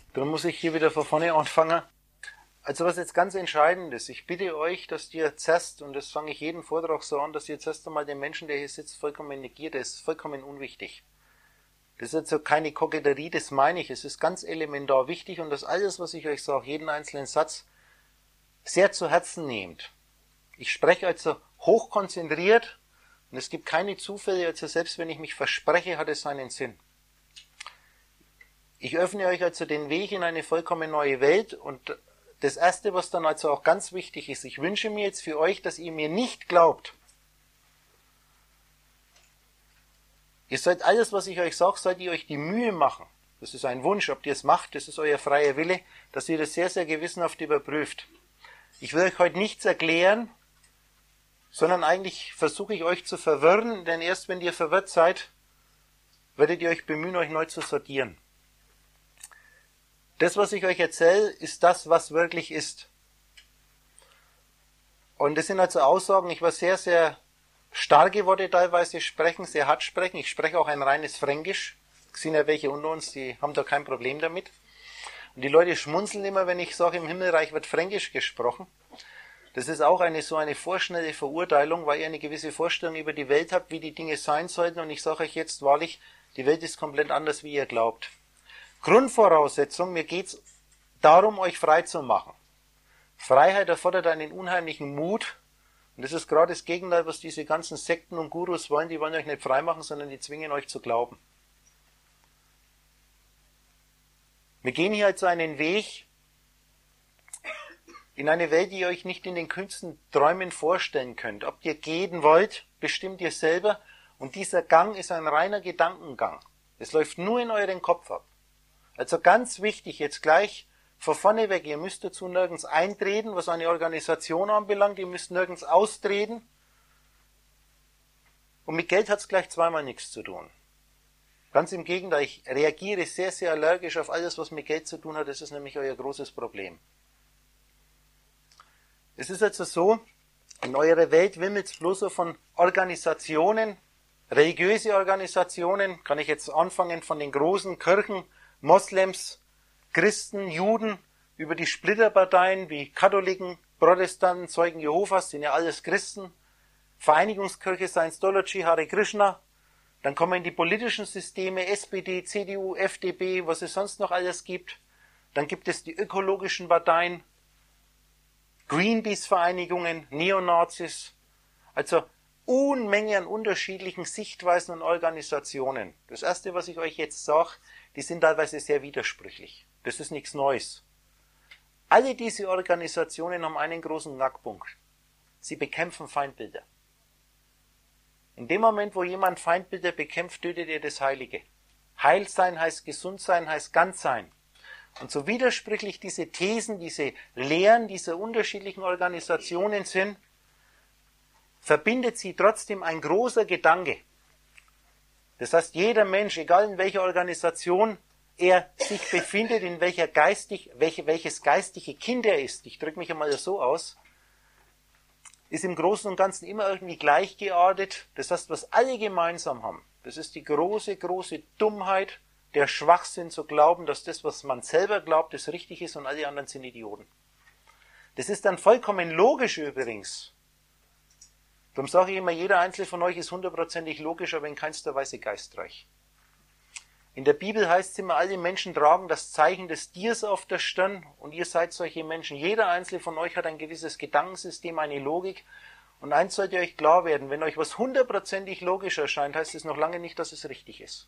Darum muss ich hier wieder von vorne anfangen. Also was jetzt ganz entscheidend ist, ich bitte euch, dass ihr zuerst, und das fange ich jeden Vortrag so an, dass ihr zuerst einmal den Menschen, der hier sitzt, vollkommen negiert. Der ist vollkommen unwichtig. Das ist also keine Koketterie, das meine ich. Es ist ganz elementar wichtig und dass alles, was ich euch sage, jeden einzelnen Satz, sehr zu Herzen nehmt. Ich spreche also hochkonzentriert und es gibt keine Zufälle, also selbst wenn ich mich verspreche, hat es seinen Sinn. Ich öffne euch also den Weg in eine vollkommen neue Welt und das Erste, was dann also auch ganz wichtig ist, ich wünsche mir jetzt für euch, dass ihr mir nicht glaubt. Ihr sollt alles, was ich euch sage, sollt ihr euch die Mühe machen. Das ist ein Wunsch, ob ihr es macht, das ist euer freier Wille, dass ihr das sehr, sehr gewissenhaft überprüft. Ich will euch heute nichts erklären, sondern eigentlich versuche ich euch zu verwirren, denn erst wenn ihr verwirrt seid, werdet ihr euch bemühen, euch neu zu sortieren. Das, was ich euch erzähle, ist das, was wirklich ist. Und das sind also Aussagen, ich war sehr, sehr starke Worte teilweise sprechen, sehr hart sprechen. Ich spreche auch ein reines Fränkisch. Es sind ja welche unter uns, die haben da kein Problem damit. Und die Leute schmunzeln immer, wenn ich sage, im Himmelreich wird Fränkisch gesprochen. Das ist auch so eine vorschnelle Verurteilung, weil ihr eine gewisse Vorstellung über die Welt habt, wie die Dinge sein sollten. Und ich sage euch jetzt wahrlich, die Welt ist komplett anders, wie ihr glaubt. Grundvoraussetzung, mir geht es darum, euch frei zu machen. Freiheit erfordert einen unheimlichen Mut. Und das ist gerade das Gegenteil, was diese ganzen Sekten und Gurus wollen. Die wollen euch nicht frei machen, sondern die zwingen euch zu glauben. Wir gehen hier also einen Weg in eine Welt, die ihr euch nicht in den kühnsten Träumen vorstellen könnt. Ob ihr gehen wollt, bestimmt ihr selber. Und dieser Gang ist ein reiner Gedankengang. Es läuft nur in euren Kopf ab. Also ganz wichtig, jetzt gleich von vorne weg, ihr müsst dazu nirgends eintreten, was eine Organisation anbelangt, ihr müsst nirgends austreten. Und mit Geld hat es gleich zweimal nichts zu tun. Ganz im Gegenteil, ich reagiere sehr, sehr allergisch auf alles, was mit Geld zu tun hat, das ist nämlich euer großes Problem. Es ist also so, in eurer Welt wimmelt es bloß so von Organisationen, religiöse Organisationen, kann ich jetzt anfangen von den großen Kirchen, Moslems, Christen, Juden, über die Splitterparteien wie Katholiken, Protestanten, Zeugen Jehovas, sind ja alles Christen, Vereinigungskirche, Scientology, Hare Krishna, dann kommen die politischen Systeme, SPD, CDU, FDP, was es sonst noch alles gibt, dann gibt es die ökologischen Parteien, Greenpeace-Vereinigungen, Neonazis, also Unmengen an unterschiedlichen Sichtweisen und Organisationen. Das Erste, was ich euch jetzt sage, die sind teilweise sehr widersprüchlich. Das ist nichts Neues. Alle diese Organisationen haben einen großen Knackpunkt. Sie bekämpfen Feindbilder. In dem Moment, wo jemand Feindbilder bekämpft, tötet er das Heilige. Heil sein heißt gesund sein, heißt ganz sein. Und so widersprüchlich diese Thesen, diese Lehren dieser unterschiedlichen Organisationen sind, verbindet sie trotzdem ein großer Gedanke. Das heißt, jeder Mensch, egal in welcher Organisation er sich befindet, in welches geistige Kind er ist, ich drücke mich einmal so aus, ist im Großen und Ganzen immer irgendwie gleichgeartet. Das heißt, was alle gemeinsam haben, das ist die große, große Dummheit, der Schwachsinn zu glauben, dass das, was man selber glaubt, das richtig ist und alle anderen sind Idioten. Das ist dann vollkommen logisch übrigens. Darum sage ich immer, jeder Einzelne von euch ist 100% logisch, aber in keinster Weise geistreich. In der Bibel heißt es immer, alle Menschen tragen das Zeichen des Tiers auf der Stirn und ihr seid solche Menschen. Jeder Einzelne von euch hat ein gewisses Gedankensystem, eine Logik. Und eins sollte euch klar werden, wenn euch was 100% logisch erscheint, heißt es noch lange nicht, dass es richtig ist.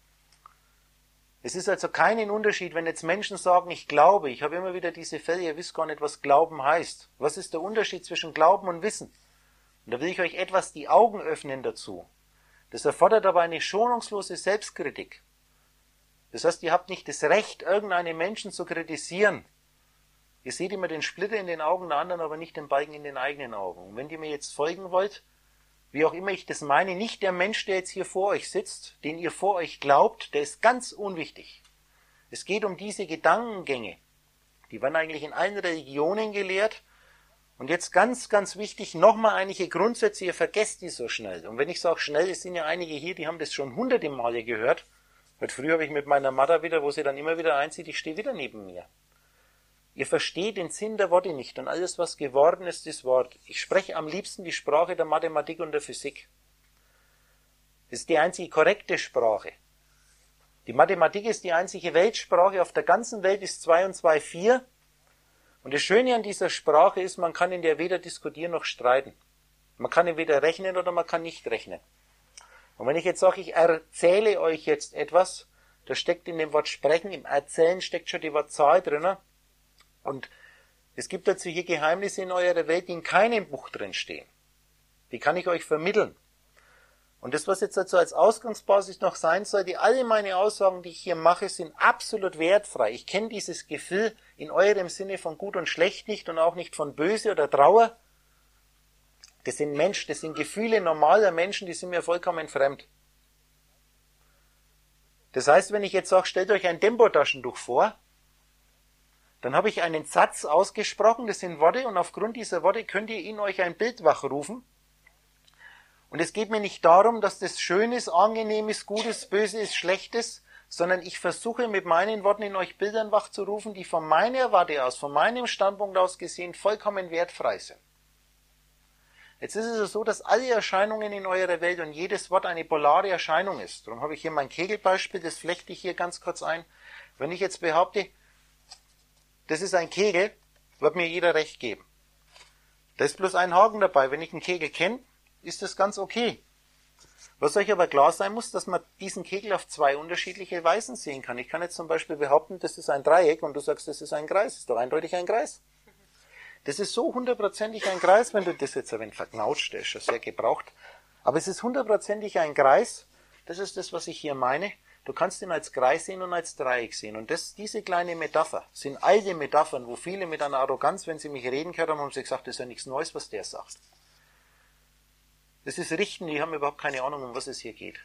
Es ist also keinen Unterschied, wenn jetzt Menschen sagen, ich glaube. Ich habe immer wieder diese Fälle, ihr wisst gar nicht, was Glauben heißt. Was ist der Unterschied zwischen Glauben und Wissen? Und da will ich euch etwas die Augen öffnen dazu. Das erfordert aber eine schonungslose Selbstkritik. Das heißt, ihr habt nicht das Recht, irgendeinen Menschen zu kritisieren. Ihr seht immer den Splitter in den Augen der anderen, aber nicht den Balken in den eigenen Augen. Und wenn ihr mir jetzt folgen wollt, wie auch immer ich das meine, nicht der Mensch, der jetzt hier vor euch sitzt, den ihr vor euch glaubt, der ist ganz unwichtig. Es geht um diese Gedankengänge. Die werden eigentlich in allen Religionen gelehrt. Und jetzt ganz, ganz wichtig, nochmal einige Grundsätze, ihr vergesst die so schnell. Und wenn ich sage schnell, es sind ja einige hier, die haben das schon hunderte Male gehört. Heute früh habe ich mit meiner Mutter wieder, wo sie dann immer wieder einzieht, ich stehe wieder neben mir. Ihr versteht den Sinn der Worte nicht und alles, was geworden ist, ist Wort. Ich spreche am liebsten die Sprache der Mathematik und der Physik. Das ist die einzige korrekte Sprache. Die Mathematik ist die einzige Weltsprache. Auf der ganzen Welt ist 2 und 2 4. Und das Schöne an dieser Sprache ist, man kann in der weder diskutieren noch streiten. Man kann entweder rechnen oder man kann nicht rechnen. Und wenn ich jetzt sage, ich erzähle euch jetzt etwas, da steckt in dem Wort sprechen, im Erzählen steckt schon die Wortzahl drin. Und es gibt dazu hier Geheimnisse in eurer Welt, die in keinem Buch drin stehen. Die kann ich euch vermitteln. Und das, was jetzt dazu als Ausgangsbasis noch sein sollte, alle meine Aussagen, die ich hier mache, sind absolut wertfrei. Ich kenne dieses Gefühl in eurem Sinne von gut und schlecht nicht und auch nicht von böse oder Trauer. Das sind Menschen, das sind Gefühle normaler Menschen, die sind mir vollkommen fremd. Das heißt, wenn ich jetzt sage, stellt euch ein Tempotaschentuch vor, dann habe ich einen Satz ausgesprochen, das sind Worte, und aufgrund dieser Worte könnt ihr in euch ein Bild wachrufen. Und es geht mir nicht darum, dass das schön ist, angenehm ist, gut ist, böse ist, schlecht ist, sondern ich versuche mit meinen Worten in euch Bildern wachzurufen, die von meiner Warte aus, von meinem Standpunkt aus gesehen, vollkommen wertfrei sind. Jetzt ist es so, dass alle Erscheinungen in eurer Welt und jedes Wort eine polare Erscheinung ist. Darum habe ich hier mein Kegelbeispiel, das flechte ich hier ganz kurz ein. Wenn ich jetzt behaupte, das ist ein Kegel, wird mir jeder recht geben. Da ist bloß ein Haken dabei. Wenn ich einen Kegel kenne, ist das ganz okay. Was euch aber klar sein muss, dass man diesen Kegel auf zwei unterschiedliche Weisen sehen kann. Ich kann jetzt zum Beispiel behaupten, das ist ein Dreieck und du sagst, das ist ein Kreis. Das ist doch eindeutig ein Kreis. Das ist so hundertprozentig ein Kreis, wenn du das jetzt ein wenig verknautscht, der ist schon sehr gebraucht. Aber es ist hundertprozentig ein Kreis. Das ist das, was ich hier meine. Du kannst ihn als Kreis sehen und als Dreieck sehen. Und diese kleine Metapher sind alte Metaphern, wo viele mit einer Arroganz, wenn sie mich reden gehört haben, haben sie gesagt, das ist ja nichts Neues, was der sagt. Das ist Richten, die haben überhaupt keine Ahnung, um was es hier geht.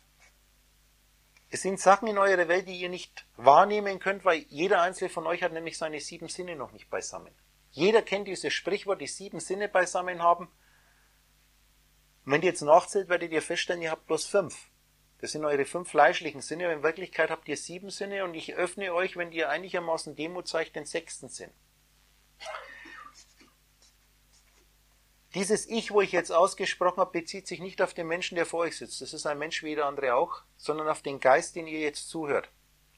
Es sind Sachen in eurer Welt, die ihr nicht wahrnehmen könnt, weil jeder einzelne von euch hat nämlich seine 7 Sinne noch nicht beisammen. Jeder kennt dieses Sprichwort, die 7 Sinne beisammen haben. Und wenn ihr jetzt nachzählt, werdet ihr feststellen, ihr habt bloß 5. Das sind eure 5 fleischlichen Sinne, aber in Wirklichkeit habt ihr 7 Sinne und ich öffne euch, wenn ihr einigermaßen Demut zeigt, den 6. Sinn. Dieses Ich, wo ich jetzt ausgesprochen habe, bezieht sich nicht auf den Menschen, der vor euch sitzt. Das ist ein Mensch wie jeder andere auch, sondern auf den Geist, den ihr jetzt zuhört.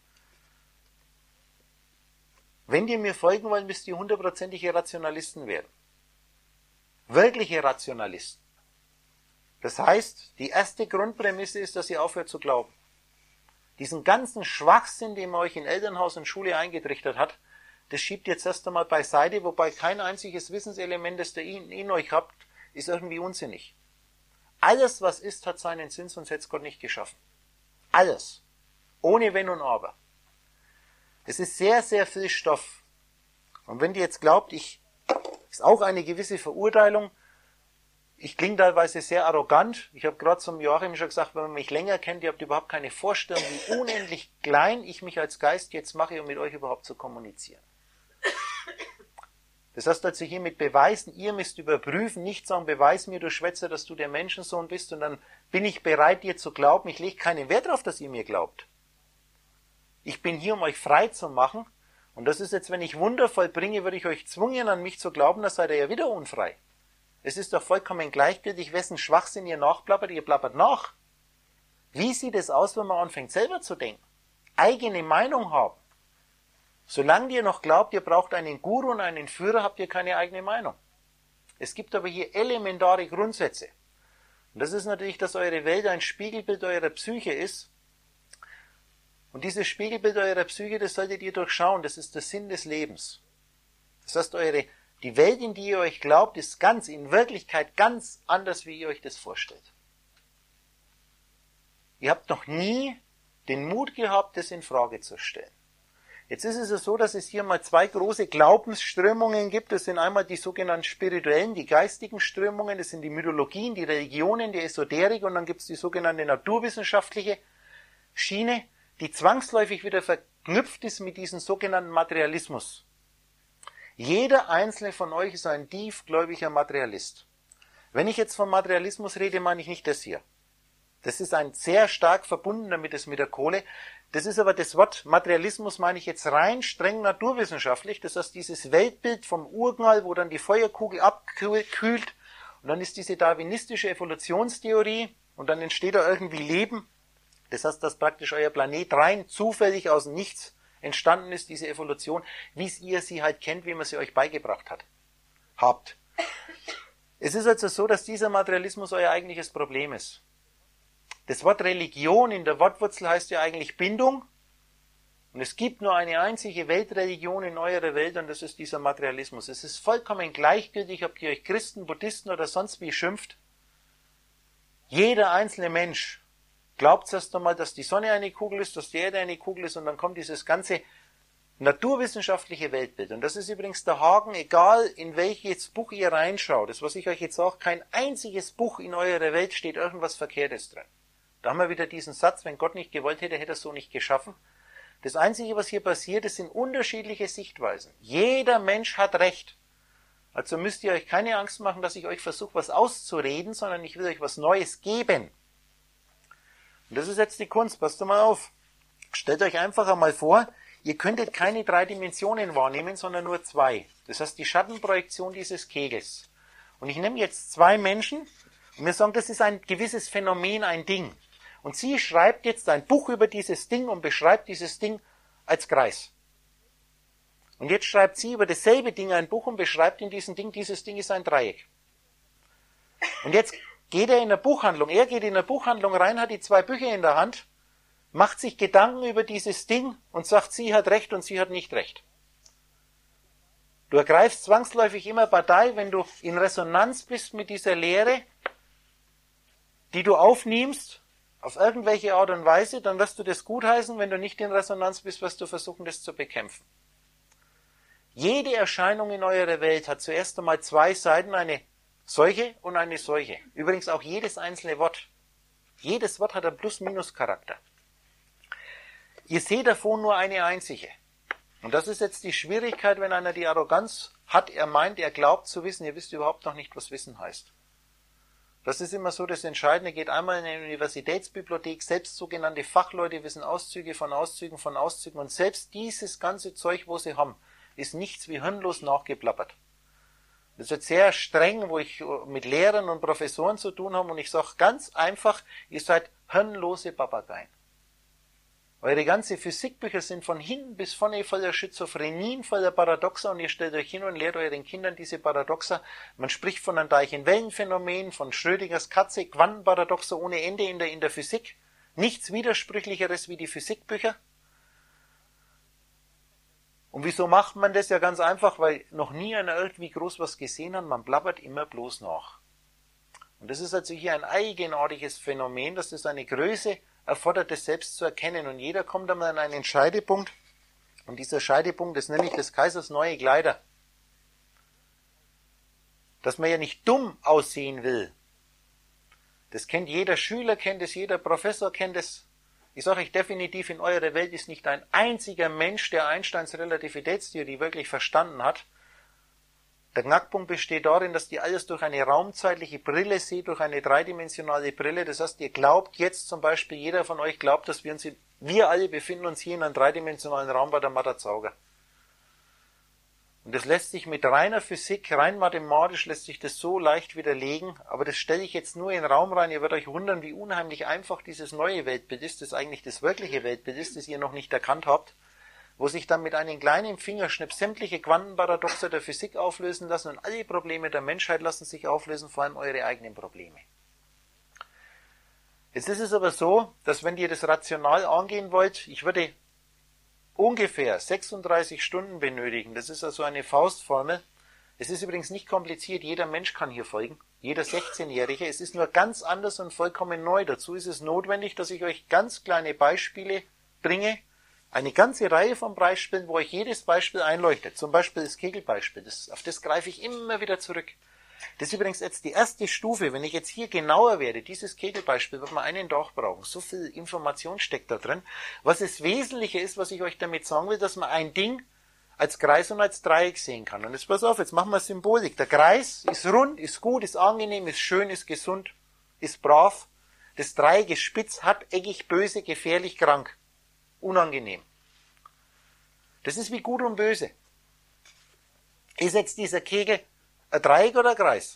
Wenn ihr mir folgen wollt, müsst ihr hundertprozentige Rationalisten werden. Wirkliche Rationalisten. Das heißt, die erste Grundprämisse ist, dass ihr aufhört zu glauben. Diesen ganzen Schwachsinn, den man euch in Elternhaus und Schule eingetrichtert hat, das schiebt jetzt erst einmal beiseite, wobei kein einziges Wissenselement, das ihr in euch habt, ist irgendwie unsinnig. Alles, was ist, hat seinen Sinn, sonst hätte es Gott nicht geschaffen. Alles. Ohne Wenn und Aber. Es ist sehr, sehr viel Stoff. Und wenn ihr jetzt glaubt, ist auch eine gewisse Verurteilung, ich klinge teilweise sehr arrogant. Ich habe gerade zum Joachim schon gesagt, wenn man mich länger kennt, ihr habt überhaupt keine Vorstellung, wie unendlich klein ich mich als Geist jetzt mache, um mit euch überhaupt zu kommunizieren. Das heißt also hier mit Beweisen, ihr müsst überprüfen, nicht sagen, beweis mir, du Schwätzer, dass du der Menschensohn bist und dann bin ich bereit, dir zu glauben. Ich lege keinen Wert darauf, dass ihr mir glaubt. Ich bin hier, um euch frei zu machen. Und das ist jetzt, wenn ich Wunder vollbringe, würde ich euch zwingen, an mich zu glauben, dann seid ihr ja wieder unfrei. Es ist doch vollkommen gleichgültig, wessen Schwachsinn ihr nachplappert, ihr plappert nach. Wie sieht es aus, wenn man anfängt selber zu denken? Eigene Meinung haben. Solange ihr noch glaubt, ihr braucht einen Guru und einen Führer, habt ihr keine eigene Meinung. Es gibt aber hier elementare Grundsätze. Und das ist natürlich, dass eure Welt ein Spiegelbild eurer Psyche ist. Und dieses Spiegelbild eurer Psyche, das solltet ihr durchschauen. Das ist der Sinn des Lebens. Das heißt, die Welt, in die ihr euch glaubt, ist in Wirklichkeit ganz anders, wie ihr euch das vorstellt. Ihr habt noch nie den Mut gehabt, das in Frage zu stellen. Jetzt ist es ja so, dass es hier mal 2 große Glaubensströmungen gibt. Das sind einmal die sogenannten spirituellen, die geistigen Strömungen. Das sind die Mythologien, die Religionen, die Esoterik. Und dann gibt es die sogenannte naturwissenschaftliche Schiene, die zwangsläufig wieder verknüpft ist mit diesem sogenannten Materialismus. Jeder einzelne von euch ist ein tiefgläubiger Materialist. Wenn ich jetzt vom Materialismus rede, meine ich nicht das hier. Das ist ein sehr stark verbunden damit es mit der Kohle. Das ist aber das Wort Materialismus, meine ich jetzt rein streng naturwissenschaftlich. Das heißt, dieses Weltbild vom Urknall, wo dann die Feuerkugel abkühlt und dann ist diese darwinistische Evolutionstheorie und dann entsteht da irgendwie Leben. Das heißt, dass praktisch euer Planet rein zufällig aus dem Nichts entstanden ist, diese Evolution, wie ihr sie halt kennt, wie man sie euch beigebracht habt. Es ist also so, dass dieser Materialismus euer eigentliches Problem ist. Das Wort Religion in der Wortwurzel heißt ja eigentlich Bindung. Und es gibt nur eine einzige Weltreligion in eurer Welt und das ist dieser Materialismus. Es ist vollkommen gleichgültig, ob ihr euch Christen, Buddhisten oder sonst wie schimpft. Jeder einzelne Mensch glaubt erst einmal, dass die Sonne eine Kugel ist, dass die Erde eine Kugel ist und dann kommt dieses ganze naturwissenschaftliche Weltbild. Und das ist übrigens der Haken, egal in welches Buch ihr reinschaut. Das, was ich euch jetzt sage, kein einziges Buch in eurer Welt steht irgendwas Verkehrtes drin. Da haben wir wieder diesen Satz, wenn Gott nicht gewollt hätte, hätte er es so nicht geschaffen. Das Einzige, was hier passiert, das sind unterschiedliche Sichtweisen. Jeder Mensch hat Recht. Also müsst ihr euch keine Angst machen, dass ich euch versuche, was auszureden, sondern ich will euch was Neues geben. Und das ist jetzt die Kunst. Passt mal auf. Stellt euch einfach einmal vor, ihr könntet keine 3 Dimensionen wahrnehmen, sondern nur 2. Das heißt, die Schattenprojektion dieses Kegels. Und ich nehme jetzt 2 Menschen und wir sagen, das ist ein gewisses Phänomen, ein Ding. Und sie schreibt jetzt ein Buch über dieses Ding und beschreibt dieses Ding als Kreis. Und jetzt schreibt sie über dasselbe Ding ein Buch und beschreibt in diesem Ding, dieses Ding ist ein Dreieck. Und jetzt geht er in eine Buchhandlung. Er geht in eine Buchhandlung rein, hat die 2 Bücher in der Hand, macht sich Gedanken über dieses Ding und sagt, sie hat Recht und sie hat nicht Recht. Du ergreifst zwangsläufig immer Partei, wenn du in Resonanz bist mit dieser Lehre, die du aufnimmst, auf irgendwelche Art und Weise, dann wirst du das gutheißen. Wenn du nicht in Resonanz bist, wirst du versuchen, das zu bekämpfen. Jede Erscheinung in eurer Welt hat zuerst einmal 2 Seiten, eine solche und eine solche. Übrigens auch jedes einzelne Wort. Jedes Wort hat einen Plus-Minus-Charakter. Ihr seht davon nur eine einzige. Und das ist jetzt die Schwierigkeit, wenn einer die Arroganz hat, er meint, er glaubt zu wissen, ihr wisst überhaupt noch nicht, was Wissen heißt. Das ist immer so das Entscheidende, geht einmal in eine Universitätsbibliothek, selbst sogenannte Fachleute wissen Auszüge von Auszügen von Auszügen und selbst dieses ganze Zeug, wo sie haben, ist nichts wie hirnlos nachgeplappert. Das ist jetzt sehr streng, wo ich mit Lehrern und Professoren zu tun habe und ich sage ganz einfach, ihr seid hirnlose Papageien. Eure ganze Physikbücher sind von hinten bis vorne voller Schizophrenien, voller Paradoxa und ihr stellt euch hin und lehrt euren Kindern diese Paradoxa. Man spricht von einem Teilchenwellenphänomen, von Schrödingers Katze, Quantenparadoxa ohne Ende in der Physik. Nichts Widersprüchlicheres wie die Physikbücher. Und wieso macht man das? Ja ganz einfach, weil noch nie einer irgendwie groß was gesehen hat, man plappert immer bloß nach. Und das ist also hier ein eigenartiges Phänomen, dass das eine Größe erfordert, das selbst zu erkennen. Und jeder kommt einmal an einen Scheidepunkt. Und dieser Scheidepunkt ist nämlich des Kaisers neue Kleider. Dass man ja nicht dumm aussehen will. Das kennt jeder Schüler, kennt es, jeder Professor kennt es. Ich sage euch definitiv, in eurer Welt ist nicht ein einziger Mensch, der Einsteins Relativitätstheorie wirklich verstanden hat. Der Knackpunkt besteht darin, dass die alles durch eine raumzeitliche Brille sieht, durch eine dreidimensionale Brille. Das heißt, ihr glaubt jetzt zum Beispiel, jeder von euch glaubt, dass wir alle befinden uns hier in einem dreidimensionalen Raum bei der Matterzauger. Und das lässt sich mit reiner Physik, rein mathematisch lässt sich das so leicht widerlegen, aber das stelle ich jetzt nur in den Raum rein. Ihr werdet euch wundern, wie unheimlich einfach dieses neue Weltbild ist, das eigentlich das wirkliche Weltbild ist, das ihr noch nicht erkannt habt, wo sich dann mit einem kleinen Fingerschnipp sämtliche Quantenparadoxe der Physik auflösen lassen und alle Probleme der Menschheit lassen sich auflösen, vor allem eure eigenen Probleme. Jetzt ist es aber so, dass wenn ihr das rational angehen wollt, ich würde ungefähr 36 Stunden benötigen. Das ist also eine Faustformel. Es ist übrigens nicht kompliziert, jeder Mensch kann hier folgen, jeder 16-Jährige. Es ist nur ganz anders und vollkommen neu. Dazu ist es notwendig, dass ich euch ganz kleine Beispiele bringe, eine ganze Reihe von Beispielen, wo euch jedes Beispiel einleuchtet. Zum Beispiel das Kegelbeispiel, auf das greife ich immer wieder zurück. Das ist übrigens jetzt die erste Stufe. Wenn ich jetzt hier genauer werde, dieses Kegelbeispiel, wird man einen Tag brauchen. So viel Information steckt da drin. Was das Wesentliche ist, was ich euch damit sagen will, dass man ein Ding als Kreis und als Dreieck sehen kann. Und jetzt pass auf, jetzt machen wir Symbolik. Der Kreis ist rund, ist gut, ist angenehm, ist schön, ist gesund, ist brav. Das Dreieck ist spitz, harteckig, böse, gefährlich, krank. Unangenehm. Das ist wie Gut und Böse. Ist jetzt dieser Kegel ein Dreieck oder ein Kreis?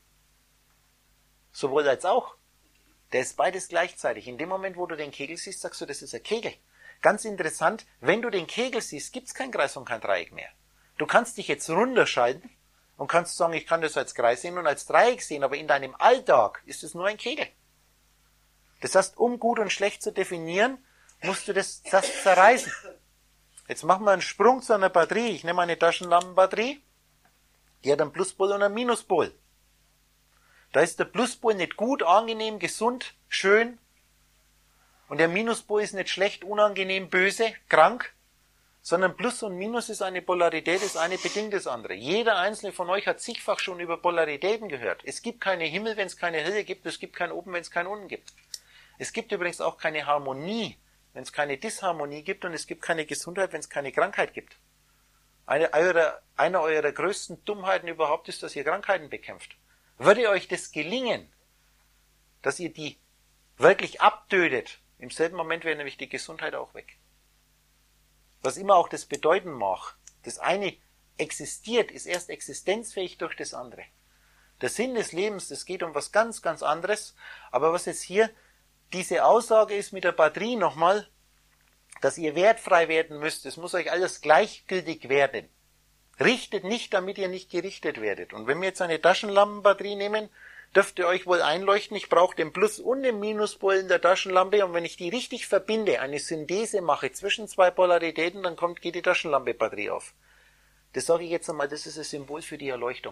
Sowohl als auch. Der ist beides gleichzeitig. In dem Moment, wo du den Kegel siehst, sagst du, das ist ein Kegel. Ganz interessant, wenn du den Kegel siehst, gibt es kein Kreis und kein Dreieck mehr. Du kannst dich jetzt runterschalten und kannst sagen, ich kann das als Kreis sehen und als Dreieck sehen, aber in deinem Alltag ist es nur ein Kegel. Das heißt, um gut und schlecht zu definieren, musst du das zerreißen. Jetzt machen wir einen Sprung zu einer Batterie. Ich nehme eine Taschenlampenbatterie, die hat einen Pluspol und einen Minuspol. Da ist der Pluspol nicht gut, angenehm, gesund, schön. Und der Minuspol ist nicht schlecht, unangenehm, böse, krank. Sondern Plus und Minus ist eine Polarität, das eine bedingt das andere. Jeder einzelne von euch hat zigfach schon über Polaritäten gehört. Es gibt keine Himmel, wenn es keine Hölle gibt. Es gibt kein Oben, wenn es kein Unten gibt. Es gibt übrigens auch keine Harmonie, wenn es keine Disharmonie gibt. Und es gibt keine Gesundheit, wenn es keine Krankheit gibt. Eine eurer größten Dummheiten überhaupt ist, dass ihr Krankheiten bekämpft. Würde euch das gelingen, dass ihr die wirklich abtötet, im selben Moment wäre nämlich die Gesundheit auch weg. Was immer auch das bedeuten mag, das eine existiert, ist erst existenzfähig durch das andere. Der Sinn des Lebens, das geht um was ganz, ganz anderes. Aber was jetzt hier diese Aussage ist mit der Batterie nochmal, dass ihr wertfrei werden müsst, es muss euch alles gleichgültig werden. Richtet nicht, damit ihr nicht gerichtet werdet. Und wenn wir jetzt eine Taschenlampenbatterie nehmen, dürft ihr euch wohl einleuchten, ich brauche den Plus- und den Minuspol in der Taschenlampe und wenn ich die richtig verbinde, eine Synthese mache zwischen zwei Polaritäten, dann geht die Taschenlampe-Batterie auf. Das sage ich jetzt einmal, das ist ein Symbol für die Erleuchtung.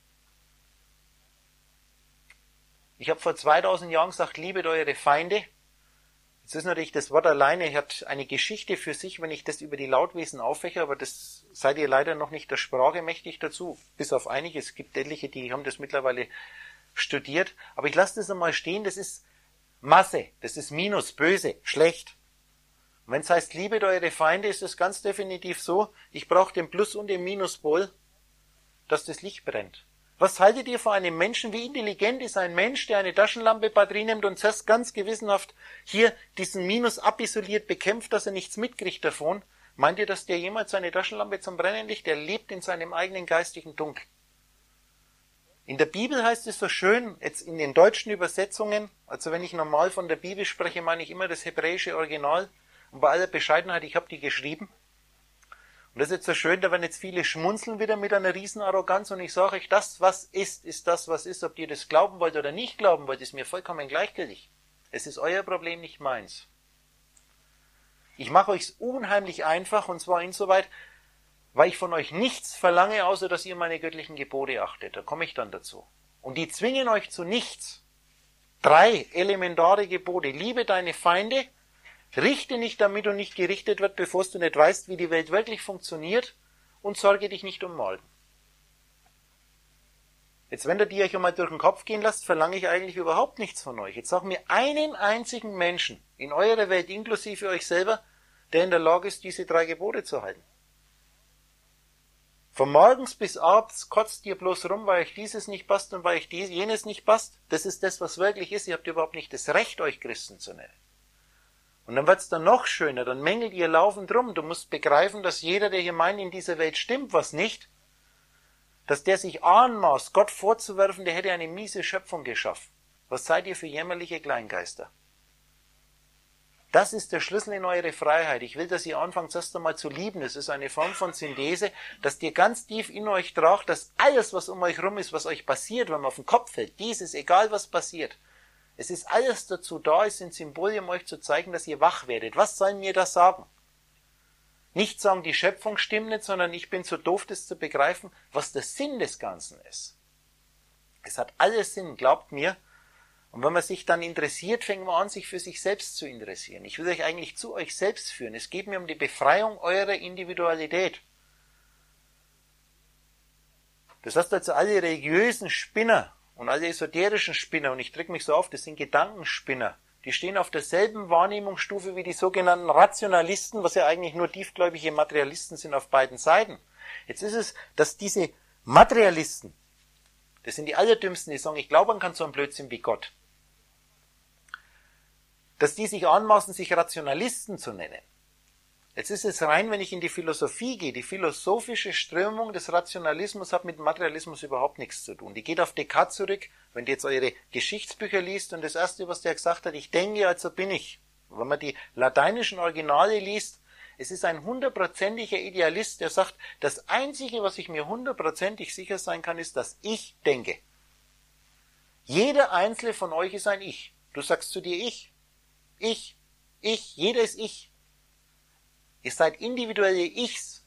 Ich habe vor 2000 Jahren gesagt, liebet eure Feinde. Jetzt ist natürlich das Wort alleine, hat eine Geschichte für sich, wenn ich das über die Lautwesen aufwäche, aber das seid ihr leider noch nicht der Sprache mächtig dazu. Bis auf einige, es gibt etliche, die haben das mittlerweile studiert. Aber ich lasse das einmal stehen, das ist Masse, das ist Minus, böse, schlecht. Und wenn es heißt, liebet eure Feinde, ist es ganz definitiv so, ich brauche den Plus- und den Minuspol, dass das Licht brennt. Was haltet ihr von einem Menschen? Wie intelligent ist ein Mensch, der eine Taschenlampe-Batterie nimmt und zuerst ganz gewissenhaft hier diesen Minus abisoliert bekämpft, dass er nichts mitkriegt davon? Meint ihr, dass der jemals seine Taschenlampe zum Brennen legt? Der lebt in seinem eigenen geistigen Dunkel. In der Bibel heißt es so schön, jetzt in den deutschen Übersetzungen, also wenn ich normal von der Bibel spreche, meine ich immer das hebräische Original. Und bei aller Bescheidenheit, ich habe die geschrieben. Und das ist jetzt so schön, da werden jetzt viele schmunzeln wieder mit einer Riesenarroganz und ich sage euch, das, was ist das, was ist. Ob ihr das glauben wollt oder nicht glauben wollt, ist mir vollkommen gleichgültig. Es ist euer Problem, nicht meins. Ich mache euch's unheimlich einfach und zwar insoweit, weil ich von euch nichts verlange, außer dass ihr meine göttlichen Gebote achtet. Da komme ich dann dazu. Und die zwingen euch zu nichts. 3 elementare Gebote. Liebe deine Feinde, richte nicht, damit du nicht gerichtet wird, bevor du nicht weißt, wie die Welt wirklich funktioniert und sorge dich nicht um morgen. Jetzt, wenn ihr die euch einmal durch den Kopf gehen lasst, verlange ich eigentlich überhaupt nichts von euch. Jetzt sag mir einen einzigen Menschen in eurer Welt, inklusive euch selber, der in der Lage ist, diese 3 Gebote zu halten. Von morgens bis abends kotzt ihr bloß rum, weil euch dieses nicht passt und weil euch jenes nicht passt. Das ist das, was wirklich ist. Ihr habt überhaupt nicht das Recht, euch Christen zu nennen. Und dann wird's dann noch schöner, dann mängelt ihr laufend rum. Du musst begreifen, dass jeder, der hier meint, in dieser Welt stimmt was nicht, dass der sich anmaßt, Gott vorzuwerfen, der hätte eine miese Schöpfung geschaffen. Was seid ihr für jämmerliche Kleingeister? Das ist der Schlüssel in eure Freiheit. Ich will, dass ihr anfangt, erst einmal zu lieben. Das ist eine Form von Synthese, dass ihr ganz tief in euch tragt, dass alles, was um euch rum ist, was euch passiert, wenn man auf den Kopf fällt, dieses, egal was passiert, es ist alles dazu da, es sind Symbole, um euch zu zeigen, dass ihr wach werdet. Was soll mir das sagen? Nicht sagen, die Schöpfung stimmt nicht, sondern ich bin zu doof, das zu begreifen, was der Sinn des Ganzen ist. Es hat alles Sinn, glaubt mir. Und wenn man sich dann interessiert, fängt man an, sich für sich selbst zu interessieren. Ich will euch eigentlich zu euch selbst führen. Es geht mir um die Befreiung eurer Individualität. Das heißt also, alle religiösen Spinner und alle esoterischen Spinner, und ich drücke mich so auf, das sind Gedankenspinner, die stehen auf derselben Wahrnehmungsstufe wie die sogenannten Rationalisten, was ja eigentlich nur tiefgläubige Materialisten sind auf beiden Seiten. Jetzt ist es, dass diese Materialisten, das sind die Allerdümmsten, die sagen, ich glaube an so einen Blödsinn wie Gott. dass die sich anmaßen, sich Rationalisten zu nennen. Jetzt ist es rein, wenn ich in die Philosophie gehe. Die philosophische Strömung des Rationalismus hat mit Materialismus überhaupt nichts zu tun. Die geht auf Descartes zurück. Wenn ihr jetzt eure Geschichtsbücher liest und das Erste, was der gesagt hat, ich denke, also bin ich. Wenn man die lateinischen Originale liest, es ist ein 100%iger Idealist, der sagt, das Einzige, was ich mir 100%ig sicher sein kann, ist, dass ich denke. Jeder einzelne von euch ist ein Ich. Du sagst zu dir ich, jeder ist ich. Ihr seid individuelle Ichs.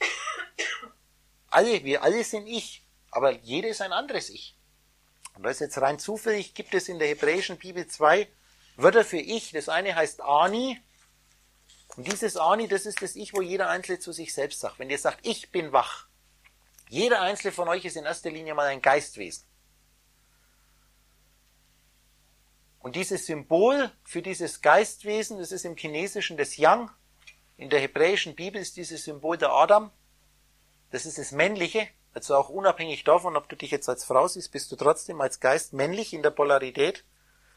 Wir alle sind Ich, aber jeder ist ein anderes Ich. Und das ist jetzt rein zufällig, gibt es in der hebräischen Bibel 2 Wörter für Ich. Das eine heißt Ani. Und dieses Ani, das ist das Ich, wo jeder Einzelne zu sich selbst sagt. Wenn ihr sagt, ich bin wach. Jeder Einzelne von euch ist in erster Linie mal ein Geistwesen. Und dieses Symbol für dieses Geistwesen, das ist im Chinesischen das Yang. In der hebräischen Bibel ist dieses Symbol der Adam. Das ist das Männliche. Also auch unabhängig davon, ob du dich jetzt als Frau siehst, bist du trotzdem als Geist männlich in der Polarität.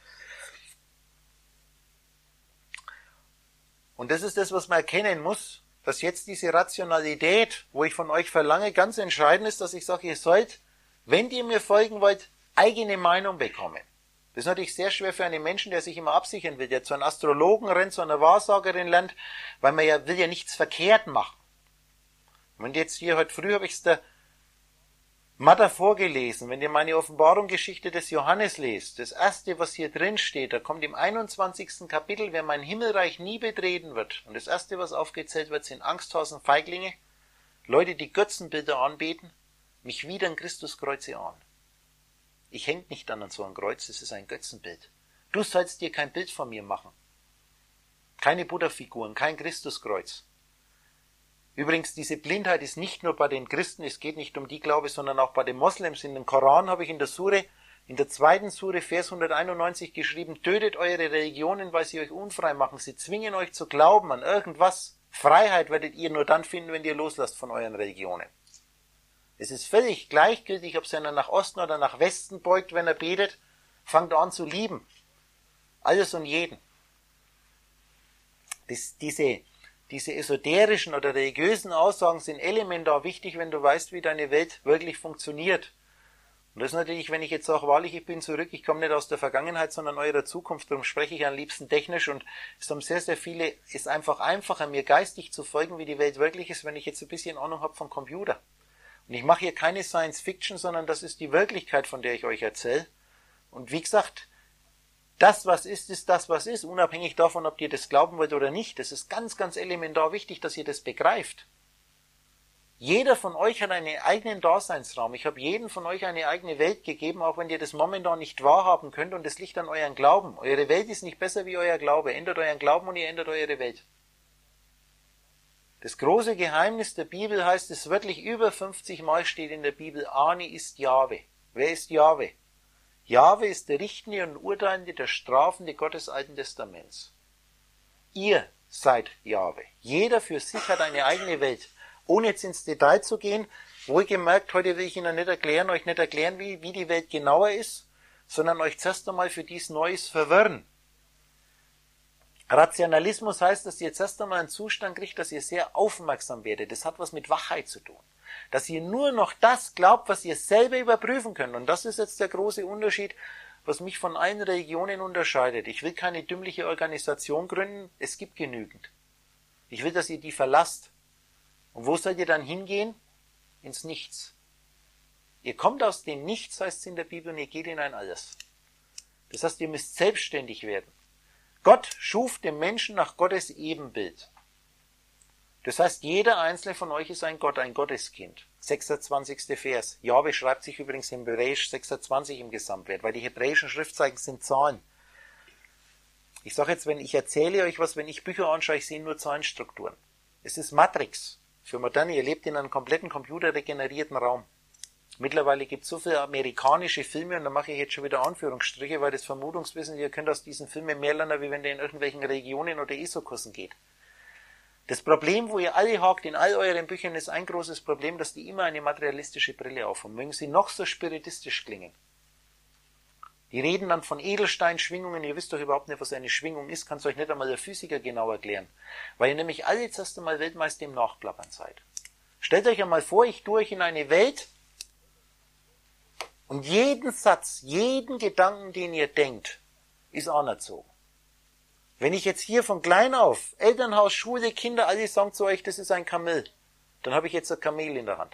Und das ist das, was man erkennen muss, dass jetzt diese Rationalität, wo ich von euch verlange, ganz entscheidend ist, dass ich sage, ihr sollt, wenn ihr mir folgen wollt, eigene Meinung bekommen. Das ist natürlich sehr schwer für einen Menschen, der sich immer absichern will, der zu einem Astrologen rennt, zu einer Wahrsagerin lernt, weil man ja will ja nichts verkehrt machen. Und jetzt hier, heute früh habe ich es der Mutter vorgelesen, wenn ihr meine Offenbarungsgeschichte des Johannes lest, das erste, was hier drin steht, da kommt im 21. Kapitel, wer mein Himmelreich nie betreten wird. Und das erste, was aufgezählt wird, sind Angsthasen, Feiglinge, Leute, die Götzenbilder anbeten, mich wieder an Christuskreuze an. Ich häng nicht an so einem Kreuz, das ist ein Götzenbild. Du sollst dir kein Bild von mir machen. Keine Buddha-Figuren, kein Christuskreuz. Übrigens, diese Blindheit ist nicht nur bei den Christen, es geht nicht um die Glaube, sondern auch bei den Moslems. In dem Koran habe ich in der Sure, in der 2. Sure, Vers 191 geschrieben, tötet eure Religionen, weil sie euch unfrei machen. Sie zwingen euch zu glauben an irgendwas. Freiheit werdet ihr nur dann finden, wenn ihr loslasst von euren Religionen. Es ist völlig gleichgültig, ob sich einer nach Osten oder nach Westen beugt, wenn er betet, fangt an zu lieben. Alles und jeden. Diese esoterischen oder religiösen Aussagen sind elementar wichtig, wenn du weißt, wie deine Welt wirklich funktioniert. Und das ist natürlich, wenn ich jetzt sage, wahrlich, ich bin zurück, ich komme nicht aus der Vergangenheit, sondern eurer Zukunft, darum spreche ich am liebsten technisch und es haben sehr, sehr viele, ist einfach einfacher, mir geistig zu folgen, wie die Welt wirklich ist, wenn ich jetzt ein bisschen Ahnung habe vom Computer. Und ich mache hier keine Science Fiction, sondern das ist die Wirklichkeit, von der ich euch erzähle. Und wie gesagt, das, was ist das, was ist, unabhängig davon, ob ihr das glauben wollt oder nicht. Das ist ganz, ganz elementar wichtig, dass ihr das begreift. Jeder von euch hat einen eigenen Daseinsraum. Ich habe jedem von euch eine eigene Welt gegeben, auch wenn ihr das momentan nicht wahrhaben könnt und das liegt an euren Glauben. Eure Welt ist nicht besser wie euer Glaube. Ändert euren Glauben und ihr ändert eure Welt. Das große Geheimnis der Bibel heißt es wörtlich über 50 Mal steht in der Bibel, Ani ist Jahwe. Wer ist Jahwe? Jahwe ist der Richtende und Urteilende, der Strafende Gott des Alten Testaments. Ihr seid Jahwe. Jeder für sich hat eine eigene Welt. Ohne jetzt ins Detail zu gehen, wohlgemerkt, heute will ich Ihnen euch nicht erklären, wie die Welt genauer ist, sondern euch zuerst einmal für dies Neues verwirren. Rationalismus heißt, dass ihr jetzt erst einmal einen Zustand kriegt, dass ihr sehr aufmerksam werdet. Das hat was mit Wachheit zu tun. Dass ihr nur noch das glaubt, was ihr selber überprüfen könnt. Und das ist jetzt der große Unterschied, was mich von allen Religionen unterscheidet. Ich will keine dümmliche Organisation gründen, es gibt genügend. Ich will, dass ihr die verlasst. Und wo sollt ihr dann hingehen? Ins Nichts. Ihr kommt aus dem Nichts, heißt es in der Bibel, und ihr geht in ein Alles. Das heißt, ihr müsst selbstständig werden. Gott schuf den Menschen nach Gottes Ebenbild. Das heißt, jeder einzelne von euch ist ein Gott, ein Gotteskind. 26. Vers. Jahwe schreibt sich übrigens im Hebräisch 26 im Gesamtwert, weil die hebräischen Schriftzeichen sind Zahlen. Ich sage jetzt, wenn ich erzähle euch was, wenn ich Bücher anschaue, ich sehe nur Zahlenstrukturen. Es ist Matrix. Für Moderne, ihr lebt in einem kompletten computerregenerierten Raum. Mittlerweile gibt es so viele amerikanische Filme, und da mache ich jetzt schon wieder Anführungsstriche, weil das Vermutungswissen, ihr könnt aus diesen Filmen mehr lernen, wie wenn ihr in irgendwelchen Religionen oder ESO-Kursen geht. Das Problem, wo ihr alle hakt in all euren Büchern, ist ein großes Problem, dass die immer eine materialistische Brille aufhaben. Mögen sie noch so spiritistisch klingen. Die reden dann von Edelsteinschwingungen. Ihr wisst doch überhaupt nicht, was eine Schwingung ist. Kann es euch nicht einmal der Physiker genau erklären. Weil ihr nämlich alle jetzt erst einmal Weltmeister im Nachplappern seid. Stellt euch einmal vor, ich tue euch in eine Welt und jeden Satz, jeden Gedanken, den ihr denkt, ist anerzogen. Wenn ich jetzt hier von klein auf, Elternhaus, Schule, Kinder, alle sagen zu euch, das ist ein Kamel, dann habe ich jetzt ein Kamel in der Hand.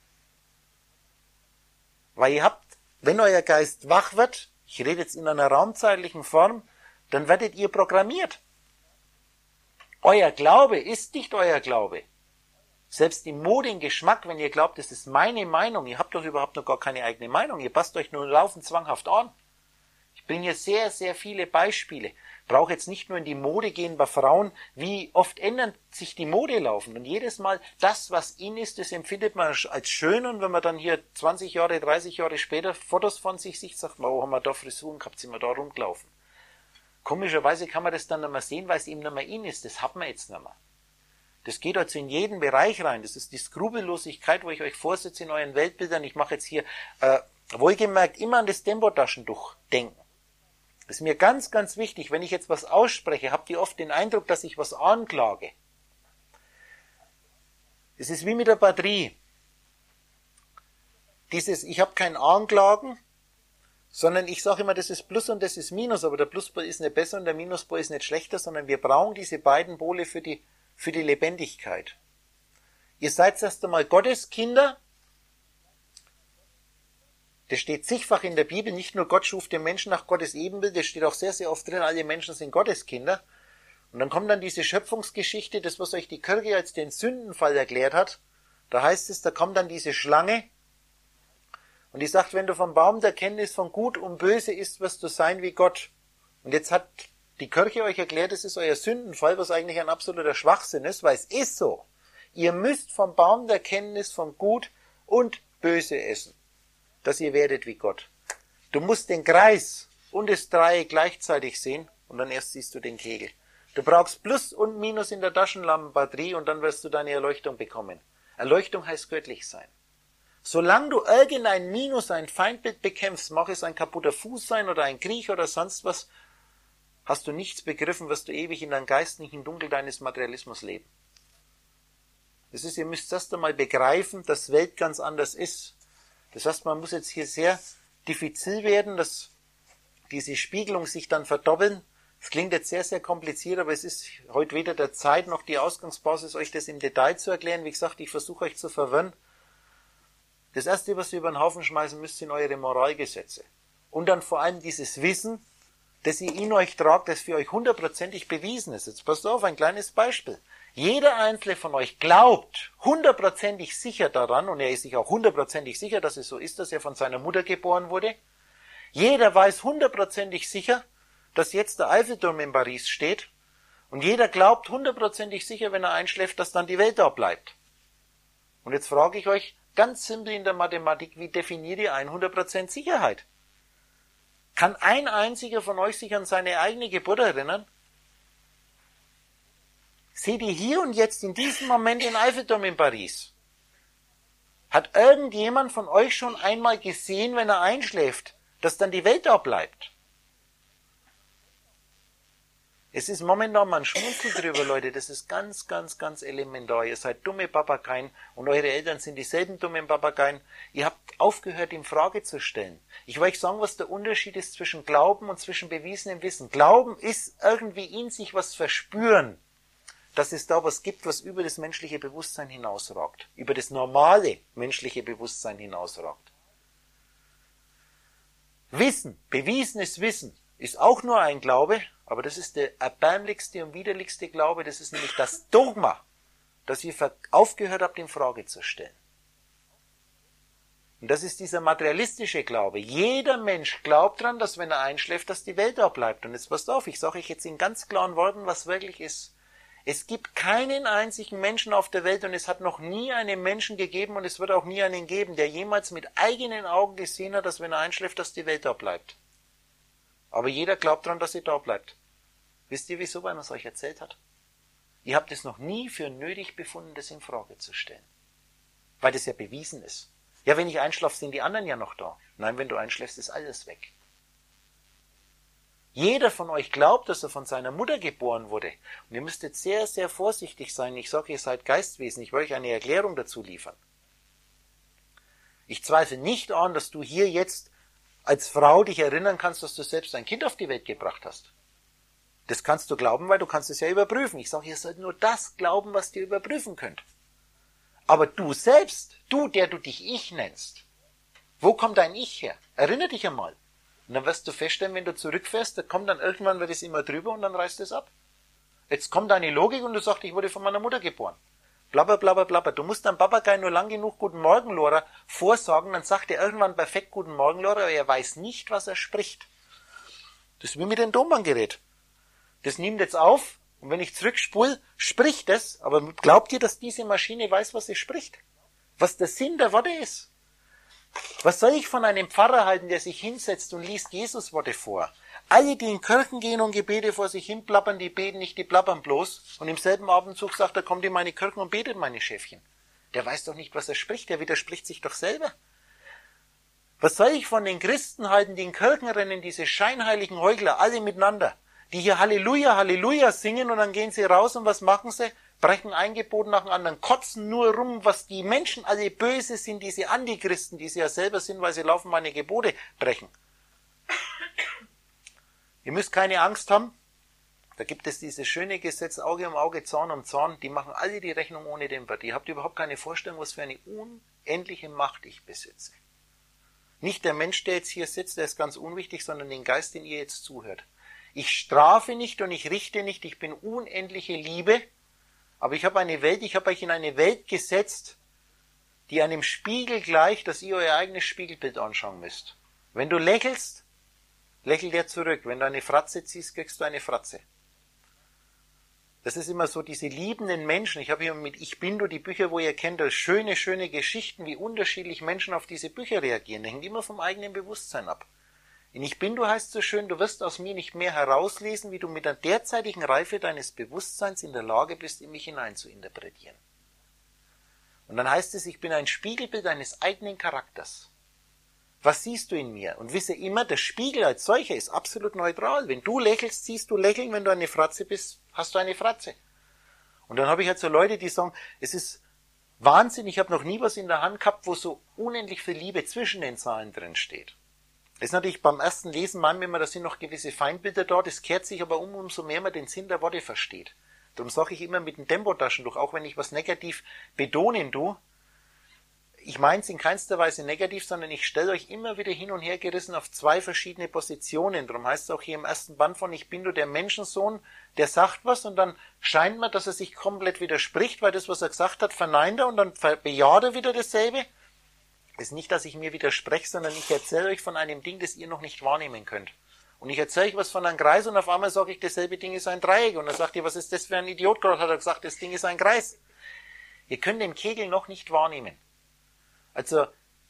Weil ihr habt, wenn euer Geist wach wird, ich rede jetzt in einer raumzeitlichen Form, dann werdet ihr programmiert. Euer Glaube ist nicht euer Glaube. Selbst im Mode, im Geschmack, wenn ihr glaubt, das ist meine Meinung, ihr habt doch überhaupt noch gar keine eigene Meinung, ihr passt euch nur laufend zwanghaft an. Ich bringe hier sehr, sehr viele Beispiele. Brauche jetzt nicht nur in die Mode gehen bei Frauen, wie oft ändert sich die Mode laufen. Und jedes Mal, das, was in ist, das empfindet man als schön. Und wenn man dann hier 20 Jahre, 30 Jahre später Fotos von sich sieht, sagt man, oh, haben wir da Frisuren gehabt, sind wir da rumgelaufen. Komischerweise kann man das dann nicht mehr sehen, weil es eben nicht mehr in ist. Das hat man jetzt nicht mehr. Das geht also in jeden Bereich rein. Das ist die Skrupellosigkeit, wo ich euch vorsetze in euren Weltbildern. Ich mache jetzt hier wohlgemerkt immer an das Tempotaschentuch denken. Das ist mir ganz, ganz wichtig. Wenn ich jetzt was ausspreche, habt ihr oft den Eindruck, dass ich was anklage. Es ist wie mit der Batterie. Ich habe kein Anklagen, sondern ich sage immer, das ist Plus und das ist Minus. Aber der Pluspol ist nicht besser und der Minuspol ist nicht schlechter, sondern wir brauchen diese beiden Pole für die Lebendigkeit. Ihr seid erst einmal Gottes Kinder. Das steht zigfach in der Bibel, nicht nur Gott schuf den Menschen nach Gottes Ebenbild, das steht auch sehr, sehr oft drin, alle Menschen sind Gottes Kinder. Und dann kommt dann diese Schöpfungsgeschichte, das, was euch die Kirche als den Sündenfall erklärt hat. Da heißt es, da kommt dann diese Schlange und die sagt, wenn du vom Baum der Kenntnis von Gut und Böse isst, wirst du sein wie Gott. Und jetzt hat die Kirche euch erklärt, das ist euer Sündenfall, was eigentlich ein absoluter Schwachsinn ist, weil es ist so. Ihr müsst vom Baum der Kenntnis von Gut und Böse essen, dass ihr werdet wie Gott. Du musst den Kreis und das Dreieck gleichzeitig sehen und dann erst siehst du den Kegel. Du brauchst Plus und Minus in der Taschenlampenbatterie und dann wirst du deine Erleuchtung bekommen. Erleuchtung heißt göttlich sein. Solange du irgendein Minus, ein Feindbild bekämpfst, mach es ein kaputter Fuß sein oder ein Kriech oder sonst was, hast du nichts begriffen, wirst du ewig in deinem geistlichen Dunkel deines Materialismus leben. Das ist, ihr müsst erst einmal begreifen, dass Welt ganz anders ist. Das heißt, man muss jetzt hier sehr diffizil werden, dass diese Spiegelung sich dann verdoppeln. Das klingt jetzt sehr, sehr kompliziert, aber es ist heute weder der Zeit noch die Ausgangsbasis, euch das im Detail zu erklären. Wie gesagt, ich versuche euch zu verwirren. Das Erste, was ihr über den Haufen schmeißen müsst, sind eure Moralgesetze. Und dann vor allem dieses Wissen, das ihr in euch tragt, das für euch hundertprozentig bewiesen ist. Jetzt passt auf, ein kleines Beispiel. Jeder Einzelne von euch glaubt hundertprozentig sicher daran, und er ist sich auch hundertprozentig sicher, dass es so ist, dass er von seiner Mutter geboren wurde. Jeder weiß hundertprozentig sicher, dass jetzt der Eiffelturm in Paris steht. Und jeder glaubt hundertprozentig sicher, wenn er einschläft, dass dann die Welt da bleibt. Und jetzt frage ich euch ganz simpel in der Mathematik, wie definiert ihr 100% Sicherheit? Kann ein einziger von euch sich an seine eigene Geburt erinnern? Seht ihr hier und jetzt in diesem Moment den Eiffelturm in Paris? Hat irgendjemand von euch schon einmal gesehen, wenn er einschläft, dass dann die Welt da bleibt? Es ist momentan, man schmunzelt drüber, Leute, das ist ganz, ganz, ganz elementar. Ihr seid dumme Papageien und eure Eltern sind dieselben dummen Papageien. Ihr habt aufgehört, in Frage zu stellen. Ich will euch sagen, was der Unterschied ist zwischen Glauben und zwischen bewiesenem Wissen. Glauben ist irgendwie in sich was verspüren, dass es da was gibt, was über das menschliche Bewusstsein hinausragt, über das normale menschliche Bewusstsein hinausragt. Wissen, bewiesenes Wissen, ist auch nur ein Glaube, aber das ist der erbärmlichste und widerlichste Glaube, das ist nämlich das Dogma, dass ihr aufgehört habt, in Frage zu stellen. Und das ist dieser materialistische Glaube. Jeder Mensch glaubt dran, dass wenn er einschläft, dass die Welt da bleibt. Und jetzt passt auf, ich sage euch jetzt in ganz klaren Worten, was wirklich ist. Es gibt keinen einzigen Menschen auf der Welt und es hat noch nie einen Menschen gegeben und es wird auch nie einen geben, der jemals mit eigenen Augen gesehen hat, dass wenn er einschläft, dass die Welt da bleibt. Aber jeder glaubt daran, dass sie da bleibt. Wisst ihr wieso? Weil man es euch erzählt hat. Ihr habt es noch nie für nötig befunden, das in Frage zu stellen. Weil das ja bewiesen ist. Ja, wenn ich einschlafe, sind die anderen ja noch da. Nein, wenn du einschläfst, ist alles weg. Jeder von euch glaubt, dass er von seiner Mutter geboren wurde. Und ihr müsst jetzt sehr, sehr vorsichtig sein. Ich sage, ihr seid Geistwesen. Ich will euch eine Erklärung dazu liefern. Ich zweifle nicht an, dass du hier jetzt als Frau dich erinnern kannst, dass du selbst ein Kind auf die Welt gebracht hast. Das kannst du glauben, weil du kannst es ja überprüfen. Ich sage, ihr sollt nur das glauben, was ihr überprüfen könnt. Aber du selbst, du, der du dich Ich nennst, wo kommt dein Ich her? Erinner dich einmal. Und dann wirst du feststellen, wenn du zurückfährst, da kommt dann irgendwann, wird es immer drüber und dann reißt es ab. Jetzt kommt deine Logik und du sagst, ich wurde von meiner Mutter geboren. Blabber, blabber, blabber. Du musst deinem Papagei nur lang genug Guten Morgen, Lora, vorsagen, dann sagt er irgendwann perfekt Guten Morgen, Lora, aber er weiß nicht, was er spricht. Das ist wie mit dem Tonbandgerät. Das nimmt jetzt auf und wenn ich zurückspule, spricht es, aber glaubt ihr, dass diese Maschine weiß, was sie spricht? Was der Sinn der Worte ist? Was soll ich von einem Pfarrer halten, der sich hinsetzt und liest Jesus-Worte vor? Alle, die in Kirchen gehen und Gebete vor sich hin plappern, die beten nicht, die plappern bloß. Und im selben Abendzug sagt er, kommt in meine Kirchen und betet, meine Schäfchen. Der weiß doch nicht, was er spricht, der widerspricht sich doch selber. Was soll ich von den Christen halten, die in Kirchen rennen, diese scheinheiligen Heuchler, alle miteinander, die hier Halleluja, Halleluja singen und dann gehen sie raus und was machen sie? Brechen ein Gebot nach dem anderen, kotzen nur rum, was die Menschen alle böse sind, diese Antichristen, die sie ja selber sind, weil sie laufen meine Gebote brechen. Ihr müsst keine Angst haben, da gibt es dieses schöne Gesetz, Auge um Auge, Zahn um Zahn, die machen alle die Rechnung ohne den Wert. Ihr habt überhaupt keine Vorstellung, was für eine unendliche Macht ich besitze. Nicht der Mensch, der jetzt hier sitzt, der ist ganz unwichtig, sondern den Geist, den ihr jetzt zuhört. Ich strafe nicht und ich richte nicht, ich bin unendliche Liebe, aber ich habe eine Welt, ich habe euch in eine Welt gesetzt, die einem Spiegel gleicht, dass ihr euer eigenes Spiegelbild anschauen müsst. Wenn du lächelst, lächelt er zurück. Wenn du eine Fratze ziehst, kriegst du eine Fratze. Das ist immer so, diese liebenden Menschen. Ich habe hier mit Ich bin du die Bücher, wo ihr kennt, schöne, schöne Geschichten, wie unterschiedlich Menschen auf diese Bücher reagieren. Das hängt immer vom eigenen Bewusstsein ab. In Ich bin du heißt so schön, du wirst aus mir nicht mehr herauslesen, wie du mit der derzeitigen Reife deines Bewusstseins in der Lage bist, in mich hinein zu interpretieren. Und dann heißt es, ich bin ein Spiegelbild deines eigenen Charakters. Was siehst du in mir? Und wisse immer, der Spiegel als solcher ist absolut neutral. Wenn du lächelst, siehst du Lächeln. Wenn du eine Fratze bist, hast du eine Fratze. Und dann habe ich halt so Leute, die sagen, es ist Wahnsinn, ich habe noch nie was in der Hand gehabt, wo so unendlich viel Liebe zwischen den Zahlen drin steht. Das ist natürlich beim ersten Lesen manchmal, da sind noch gewisse Feindbilder da, das kehrt sich aber umso mehr man den Sinn der Worte versteht. Darum sage ich immer mit dem Tempotaschentuch, auch wenn ich was negativ betonen tue, ich meine es in keinster Weise negativ, sondern ich stelle euch immer wieder hin und her gerissen auf zwei verschiedene Positionen. Darum heißt es auch hier im ersten Band von Ich bin du der Menschensohn, der sagt was und dann scheint mir, dass er sich komplett widerspricht, weil das, was er gesagt hat, verneint er und dann bejaht er wieder dasselbe. Es ist nicht, dass ich mir widerspreche, sondern ich erzähle euch von einem Ding, das ihr noch nicht wahrnehmen könnt. Und ich erzähle euch was von einem Kreis und auf einmal sage ich, dasselbe Ding ist ein Dreieck. Und dann sagt ihr, was ist das für ein Idiot? Gerade hat er gesagt, das Ding ist ein Kreis. Ihr könnt den Kegel noch nicht wahrnehmen. Also,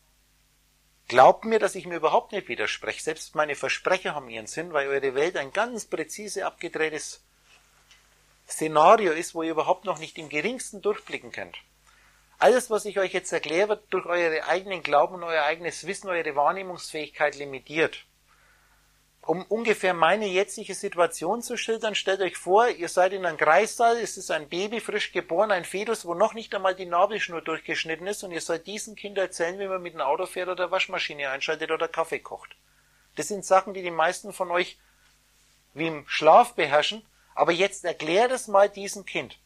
glaubt mir, dass ich mir überhaupt nicht widerspreche. Selbst meine Versprecher haben ihren Sinn, weil eure Welt ein ganz präzise abgedrehtes Szenario ist, wo ihr überhaupt noch nicht im geringsten durchblicken könnt. Alles, was ich euch jetzt erkläre, wird durch eure eigenen Glauben und euer eigenes Wissen, eure Wahrnehmungsfähigkeit limitiert. Um ungefähr meine jetzige Situation zu schildern, stellt euch vor, ihr seid in einem Kreissaal, es ist ein Baby, frisch geboren, ein Fetus, wo noch nicht einmal die Nabelschnur durchgeschnitten ist und ihr sollt diesem Kind erzählen, wie man mit einem Auto fährt oder Waschmaschine einschaltet oder Kaffee kocht. Das sind Sachen, die die meisten von euch wie im Schlaf beherrschen, aber jetzt erklärt es mal diesem Kind.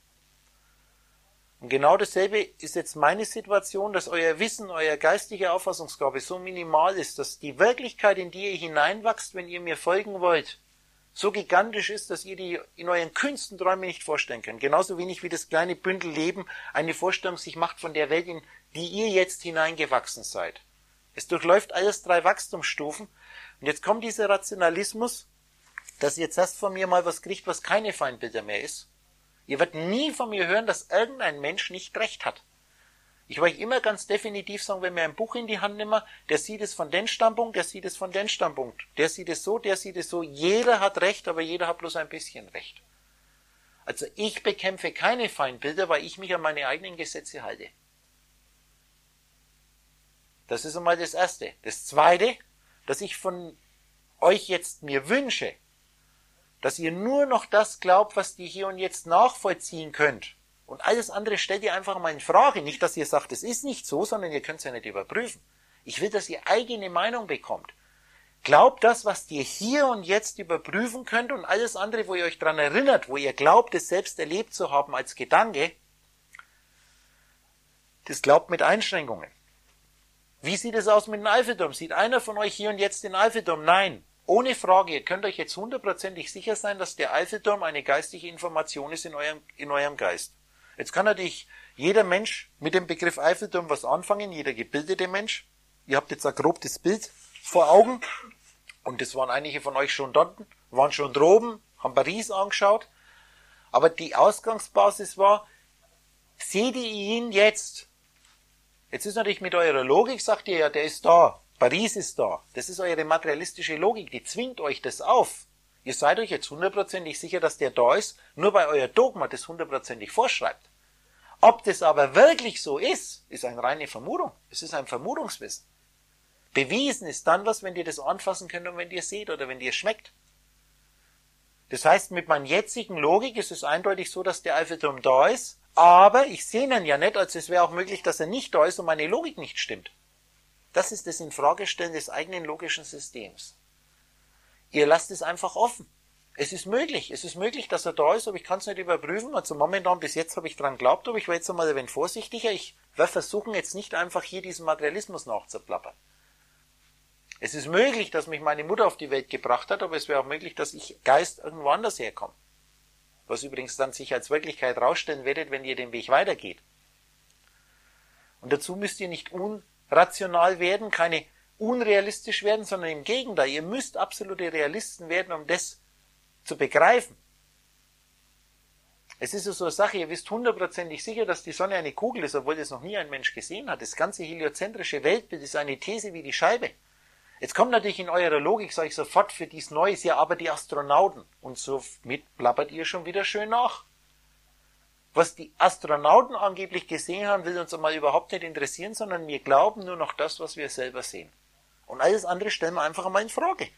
Und genau dasselbe ist jetzt meine Situation, dass euer Wissen, euer geistige Auffassungsgabe so minimal ist, dass die Wirklichkeit, in die ihr hineinwachst, wenn ihr mir folgen wollt, so gigantisch ist, dass ihr die in euren kühnsten Träumen nicht vorstellen könnt. Genauso wenig wie das kleine Bündel Leben eine Vorstellung sich macht von der Welt, in die ihr jetzt hineingewachsen seid. Es durchläuft alles 3 Wachstumsstufen. Und jetzt kommt dieser Rationalismus, dass ihr jetzt erst von mir mal was kriegt, was keine Feindbilder mehr ist. Ihr werdet nie von mir hören, dass irgendein Mensch nicht recht hat. Ich will euch immer ganz definitiv sagen, wenn wir ein Buch in die Hand nehmen, der sieht es von den Standpunkt, der sieht es von den Standpunkt. Der sieht es so, der sieht es so. Jeder hat recht, aber jeder hat bloß ein bisschen recht. Also ich bekämpfe keine Feindbilder, weil ich mich an meine eigenen Gesetze halte. Das ist einmal das Erste. Das Zweite, dass ich von euch jetzt mir wünsche, dass ihr nur noch das glaubt, was ihr hier und jetzt nachvollziehen könnt. Und alles andere stellt ihr einfach mal in Frage. Nicht, dass ihr sagt, es ist nicht so, sondern ihr könnt es ja nicht überprüfen. Ich will, dass ihr eigene Meinung bekommt. Glaubt das, was ihr hier und jetzt überprüfen könnt, und alles andere, wo ihr euch daran erinnert, wo ihr glaubt, es selbst erlebt zu haben als Gedanke, das glaubt mit Einschränkungen. Wie sieht es aus mit dem Eiffelturm? Sieht einer von euch hier und jetzt den Eiffelturm? Nein. Ohne Frage. Ihr könnt euch jetzt hundertprozentig sicher sein, dass der Eiffelturm eine geistige Information ist in eurem Geist. Jetzt kann natürlich jeder Mensch mit dem Begriff Eiffelturm was anfangen, jeder gebildete Mensch. Ihr habt jetzt ein grob das Bild vor Augen. Und das waren einige von euch schon dort, waren schon droben, haben Paris angeschaut. Aber die Ausgangsbasis war, seht ihr ihn jetzt? Jetzt ist natürlich mit eurer Logik, sagt ihr ja, der ist da, Paris ist da. Das ist eure materialistische Logik, die zwingt euch das auf. Ihr seid euch jetzt hundertprozentig sicher, dass der da ist, nur weil euer Dogma das hundertprozentig vorschreibt. Ob das aber wirklich so ist, ist eine reine Vermutung. Es ist ein Vermutungswissen. Bewiesen ist dann was, wenn ihr das anfassen könnt und wenn ihr seht oder wenn ihr schmeckt. Das heißt, mit meiner jetzigen Logik ist es eindeutig so, dass der Eiffelturm da ist, aber ich sehe ihn ja nicht, also es wäre auch möglich, dass er nicht da ist und meine Logik nicht stimmt. Das ist das Infragestellen des eigenen logischen Systems. Ihr lasst es einfach offen. Es ist möglich, dass er da ist, aber ich kann es nicht überprüfen. Also momentan, bis jetzt habe ich dran geglaubt, aber ich war jetzt einmal ein wenig vorsichtiger. Ich werde versuchen, jetzt nicht einfach hier diesen Materialismus nachzuplappern. Es ist möglich, dass mich meine Mutter auf die Welt gebracht hat, aber es wäre auch möglich, dass ich Geist irgendwo anders herkomme. Was übrigens dann sich als Wirklichkeit rausstellen werdet, wenn ihr den Weg weitergeht. Und dazu müsst ihr nicht unrational werden, keine unrealistisch werden, sondern im Gegenteil. Ihr müsst absolute Realisten werden, um das zu begreifen. Es ist so eine Sache, ihr wisst hundertprozentig sicher, dass die Sonne eine Kugel ist, obwohl das noch nie ein Mensch gesehen hat. Das ganze heliozentrische Weltbild ist eine These wie die Scheibe. Jetzt kommt natürlich in eurer Logik, sage ich sofort, für dies Neues, ja, aber die Astronauten. Und so mit plappert ihr schon wieder schön nach. Was die Astronauten angeblich gesehen haben, will uns einmal überhaupt nicht interessieren, sondern wir glauben nur noch das, was wir selber sehen. Und alles andere stellen wir einfach einmal in Frage.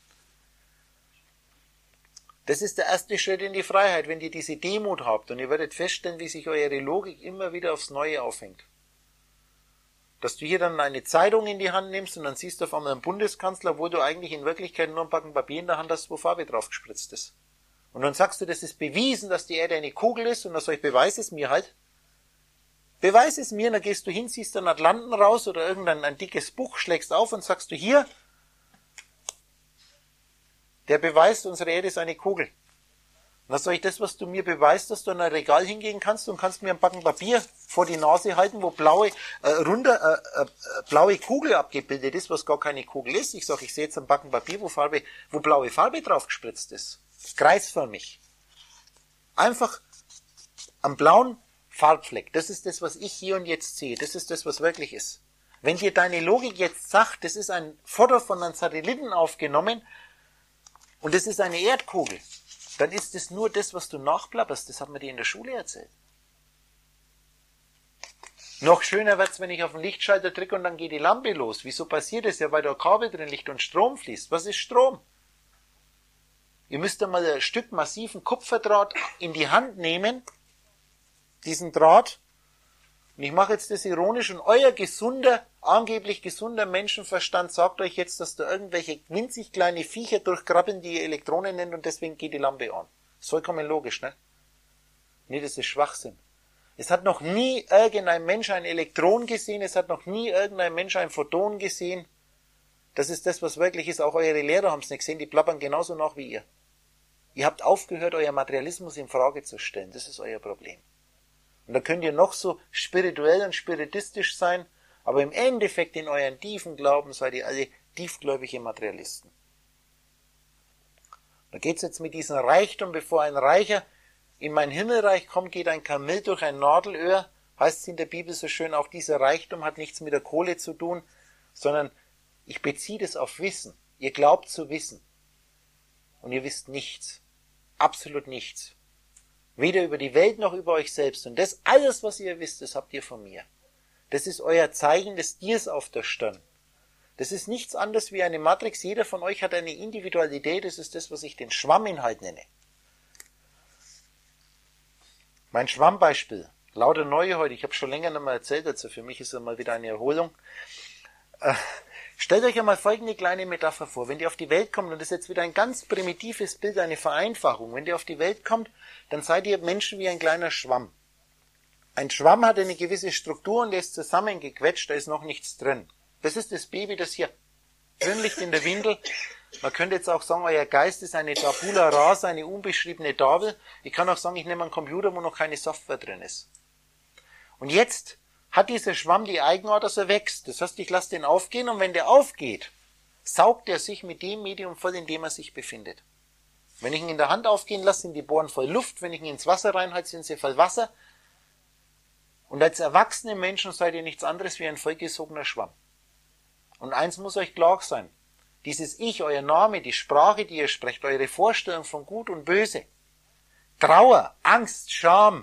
Das ist der erste Schritt in die Freiheit, wenn ihr diese Demut habt und ihr werdet feststellen, wie sich eure Logik immer wieder aufs Neue aufhängt. Dass du hier dann eine Zeitung in die Hand nimmst und dann siehst du auf einmal einen Bundeskanzler, wo du eigentlich in Wirklichkeit nur ein Packen Papier in der Hand hast, wo Farbe drauf gespritzt ist. Und dann sagst du, das ist bewiesen, dass die Erde eine Kugel ist und dann sag ich, beweis es mir halt. Beweis es mir, dann gehst du hin, ziehst einen Atlanten raus oder ein dickes Buch, schlägst auf und sagst du, hier, der beweist, unsere Erde ist eine Kugel. Und dann sag ich, das, was du mir beweist, dass du an ein Regal hingehen kannst und kannst mir ein Packen Papier vor die Nase halten, wo blaue Kugel abgebildet ist, was gar keine Kugel ist. Ich sage, ich sehe jetzt ein Packen Papier, wo blaue Farbe drauf gespritzt ist. Kreisförmig. Einfach am blauen Farbfleck. Das ist das, was ich hier und jetzt sehe. Das ist das, was wirklich ist. Wenn dir deine Logik jetzt sagt, das ist ein Foto von einem Satelliten aufgenommen und das ist eine Erdkugel, dann ist es nur das, was du nachplapperst. Das hat man dir in der Schule erzählt. Noch schöner wird's, wenn ich auf den Lichtschalter drücke und dann geht die Lampe los. Wieso passiert das? Ja, weil da ein Kabel drin liegt und Strom fließt. Was ist Strom? Ihr müsst einmal ein Stück massiven Kupferdraht in die Hand nehmen, diesen Draht. Und ich mache jetzt das ironisch und euer angeblich gesunder Menschenverstand sagt euch jetzt, dass da irgendwelche winzig kleine Viecher durchkrabbeln, die ihr Elektronen nennt und deswegen geht die Lampe an. Das ist vollkommen logisch, ne? Nee, das ist Schwachsinn. Es hat noch nie irgendein Mensch ein Elektron gesehen, es hat noch nie irgendein Mensch ein Photon gesehen. Das ist das, was wirklich ist. Auch eure Lehrer haben es nicht gesehen, die plappern genauso nach wie ihr. Ihr habt aufgehört, euer Materialismus in Frage zu stellen. Das ist euer Problem. Und da könnt ihr noch so spirituell und spiritistisch sein, aber im Endeffekt in euren tiefen Glauben seid ihr alle tiefgläubige Materialisten. Da geht's jetzt mit diesem Reichtum, bevor ein Reicher in mein Himmelreich kommt, geht ein Kamel durch ein Nadelöhr, heißt es in der Bibel so schön, auch dieser Reichtum hat nichts mit der Kohle zu tun, sondern ich beziehe das auf Wissen. Ihr glaubt zu wissen. Und ihr wisst nichts. Absolut nichts. Weder über die Welt noch über euch selbst. Und das alles, was ihr wisst, das habt ihr von mir. Das ist euer Zeichen des Tiers auf der Stirn. Das ist nichts anderes wie eine Matrix. Jeder von euch hat eine Individualität. Das ist das, was ich den Schwamminhalt nenne. Mein Schwammbeispiel. Lauter Neue heute. Ich habe schon länger nicht mehr erzählt dazu. Für mich ist es mal wieder eine Erholung. Stellt euch einmal folgende kleine Metapher vor. Wenn ihr auf die Welt kommt, und das ist jetzt wieder ein ganz primitives Bild, eine Vereinfachung. Wenn ihr auf die Welt kommt, dann seid ihr Menschen wie ein kleiner Schwamm. Ein Schwamm hat eine gewisse Struktur und der ist zusammengequetscht, da ist noch nichts drin. Das ist das Baby, das hier drin liegt in der Windel. Man könnte jetzt auch sagen, euer Geist ist eine Tabula rasa, eine unbeschriebene Tafel. Ich kann auch sagen, ich nehme einen Computer, wo noch keine Software drin ist. Und jetzt hat dieser Schwamm die Eigenart, dass er wächst. Das heißt, ich lasse den aufgehen und wenn der aufgeht, saugt er sich mit dem Medium voll, in dem er sich befindet. Wenn ich ihn in der Hand aufgehen lasse, sind die Bohren voll Luft. Wenn ich ihn ins Wasser reinhalte, sind sie voll Wasser. Und als erwachsene Menschen seid ihr nichts anderes wie ein vollgesogener Schwamm. Und eins muss euch klar sein. Dieses Ich, euer Name, die Sprache, die ihr sprecht, eure Vorstellung von Gut und Böse, Trauer, Angst, Scham,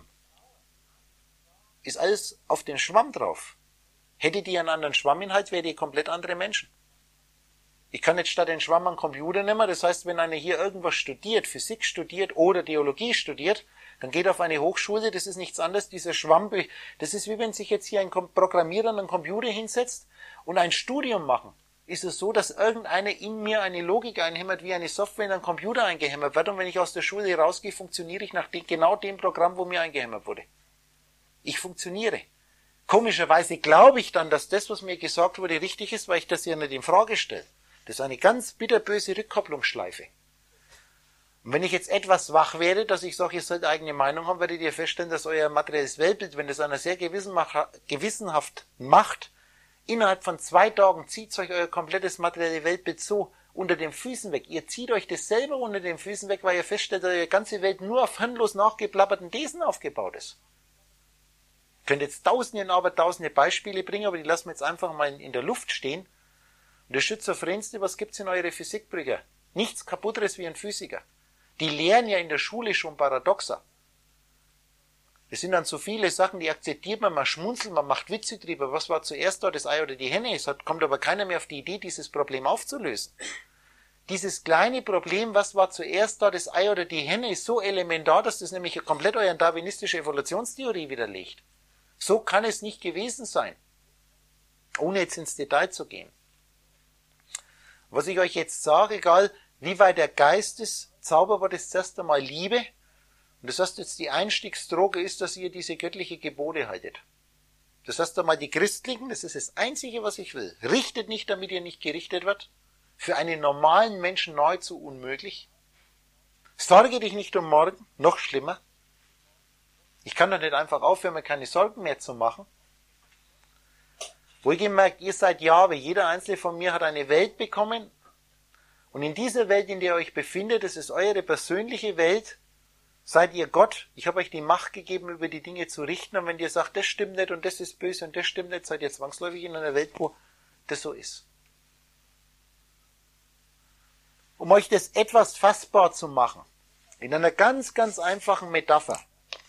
ist alles auf den Schwamm drauf. Hättet ihr einen anderen Schwamminhalt, wärt ihr komplett andere Menschen. Ich kann jetzt statt den Schwamm einen Computer nehmen, das heißt, wenn einer hier irgendwas studiert, Physik studiert oder Theologie studiert, dann geht auf eine Hochschule, das ist nichts anderes, dieser Schwamm, das ist wie wenn sich jetzt hier ein Programmierer an einen Computer hinsetzt und ein Studium machen. Ist es so, dass irgendeiner in mir eine Logik einhämmert, wie eine Software in einen Computer eingehämmert wird und wenn ich aus der Schule rausgehe, funktioniere ich nach genau dem Programm, wo mir eingehämmert wurde. Ich funktioniere. Komischerweise glaube ich dann, dass das, was mir gesagt wurde, richtig ist, weil ich das ja nicht in Frage stelle. Das ist eine ganz bitterböse Rückkopplungsschleife. Und wenn ich jetzt etwas wach werde, dass ich sage, ihr sollt eigene Meinung haben, werdet ihr feststellen, dass euer materielles Weltbild, wenn das einer sehr gewissenhaft macht, innerhalb von 2 Tagen zieht euch euer komplettes materielle Weltbild so unter den Füßen weg. Ihr zieht euch das selber unter den Füßen weg, weil ihr feststellt, dass eure ganze Welt nur auf hirnlos nachgeplapperten Thesen aufgebaut ist. Ich könnte jetzt tausende Beispiele bringen, aber die lassen wir jetzt einfach mal in der Luft stehen. Und das Schizophrenste, was gibt's in eure Physikbrücher? Nichts kaputteres wie ein Physiker. Die lehren ja in der Schule schon Paradoxa. Das sind dann so viele Sachen, die akzeptiert man schmunzelt, man macht Witze drüber. Was war zuerst da, das Ei oder die Henne? Es kommt aber keiner mehr auf die Idee, dieses Problem aufzulösen. Dieses kleine Problem, was war zuerst da, das Ei oder die Henne, ist so elementar, dass das nämlich komplett eure darwinistische Evolutionstheorie widerlegt. So kann es nicht gewesen sein, ohne jetzt ins Detail zu gehen. Was ich euch jetzt sage, egal wie weit der Geist ist, Zauberwort ist zuerst einmal Liebe. Und das heißt jetzt, die Einstiegsdroge ist, dass ihr diese göttliche Gebote haltet. Das heißt einmal, die Christlichen, das ist das Einzige, was ich will. Richtet nicht, damit ihr nicht gerichtet wird. Für einen normalen Menschen nahezu unmöglich. Sorge dich nicht um morgen, noch schlimmer. Ich kann doch nicht einfach aufhören, mir keine Sorgen mehr zu machen. Wohlgemerkt, ihr seid Jahwe, jeder einzelne von mir hat eine Welt bekommen. Und in dieser Welt, in der ihr euch befindet, das ist eure persönliche Welt, seid ihr Gott. Ich habe euch die Macht gegeben, über die Dinge zu richten. Und wenn ihr sagt, das stimmt nicht und das ist böse und das stimmt nicht, seid ihr zwangsläufig in einer Welt, wo das so ist. Um euch das etwas fassbar zu machen, in einer ganz, ganz einfachen Metapher.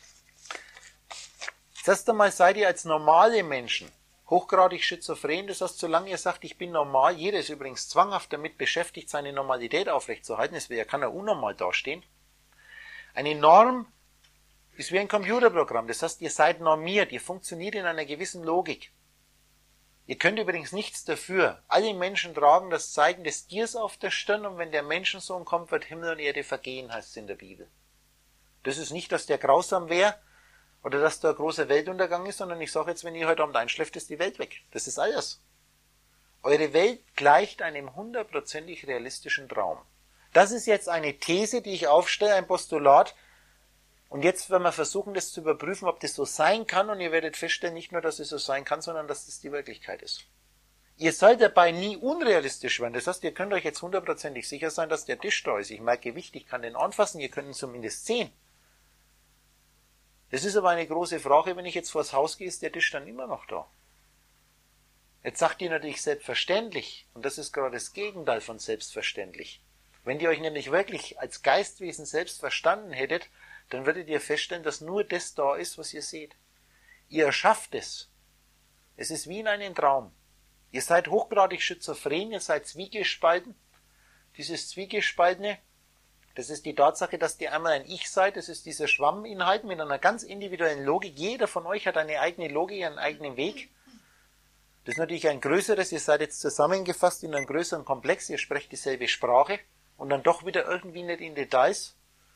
Zuerst einmal seid ihr als normale Menschen hochgradig schizophren, das heißt, solange ihr sagt, ich bin normal, jeder ist übrigens zwanghaft damit beschäftigt, seine Normalität aufrechtzuerhalten, es kann ja unnormal dastehen. Eine Norm ist wie ein Computerprogramm, das heißt, ihr seid normiert, ihr funktioniert in einer gewissen Logik. Ihr könnt übrigens nichts dafür. Alle Menschen tragen das Zeichen des Tiers auf der Stirn und wenn der Menschensohn kommt, wird Himmel und Erde vergehen, heißt es in der Bibel. Das ist nicht, dass der grausam wäre, oder dass da ein großer Weltuntergang ist, sondern ich sage jetzt, wenn ihr heute Abend einschläft, ist die Welt weg. Das ist alles. Eure Welt gleicht einem 100% realistischen Traum. Das ist jetzt eine These, die ich aufstelle, ein Postulat. Und jetzt werden wir versuchen, das zu überprüfen, ob das so sein kann. Und ihr werdet feststellen, nicht nur, dass es so sein kann, sondern dass das die Wirklichkeit ist. Ihr sollt dabei nie unrealistisch werden. Das heißt, ihr könnt euch jetzt 100% sicher sein, dass der Tisch da ist. Ich merke Gewicht, ich kann den anfassen, ihr könnt ihn zumindest sehen. Das ist aber eine große Frage, wenn ich jetzt vors Haus gehe, ist der Tisch dann immer noch da. Jetzt sagt ihr natürlich selbstverständlich, und das ist gerade das Gegenteil von selbstverständlich. Wenn ihr euch nämlich wirklich als Geistwesen selbst verstanden hättet, dann würdet ihr feststellen, dass nur das da ist, was ihr seht. Ihr erschafft es. Es ist wie in einem Traum. Ihr seid hochgradig schizophren, ihr seid zwiegespalten. Dieses Zwiegespaltene, das ist die Tatsache, dass ihr einmal ein Ich seid, das ist dieser Schwamminhalt mit einer ganz individuellen Logik. Jeder von euch hat eine eigene Logik, einen eigenen Weg. Das ist natürlich ein größeres, ihr seid jetzt zusammengefasst in einem größeren Komplex, ihr sprecht dieselbe Sprache und dann doch wieder irgendwie nicht in Details.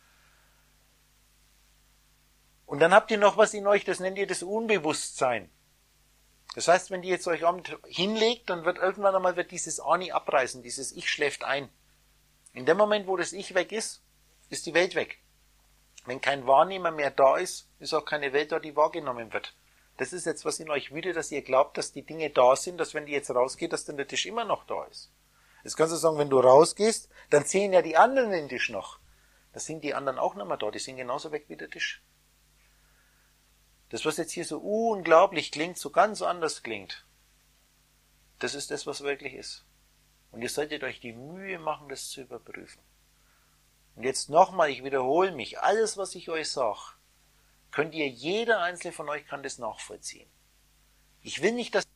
Und dann habt ihr noch was in euch, das nennt ihr das Unbewusstsein. Das heißt, wenn ihr jetzt euch Abend hinlegt, dann wird irgendwann einmal dieses Ani abreißen, dieses Ich schläft ein. In dem Moment, wo das Ich weg ist, ist die Welt weg. Wenn kein Wahrnehmer mehr da ist, ist auch keine Welt da, die wahrgenommen wird. Das ist jetzt was in euch wütet, dass ihr glaubt, dass die Dinge da sind, dass wenn die jetzt rausgeht, dass dann der Tisch immer noch da ist. Jetzt kannst du sagen, wenn du rausgehst, dann sehen ja die anderen den Tisch noch. Da sind die anderen auch nicht mehr da, die sind genauso weg wie der Tisch. Das, was jetzt hier so unglaublich klingt, so ganz anders klingt, das ist das, was wirklich ist. Und ihr solltet euch die Mühe machen, das zu überprüfen. Und jetzt nochmal, ich wiederhole mich, alles, was ich euch sage, jeder einzelne von euch kann das nachvollziehen. Ich will nicht, dass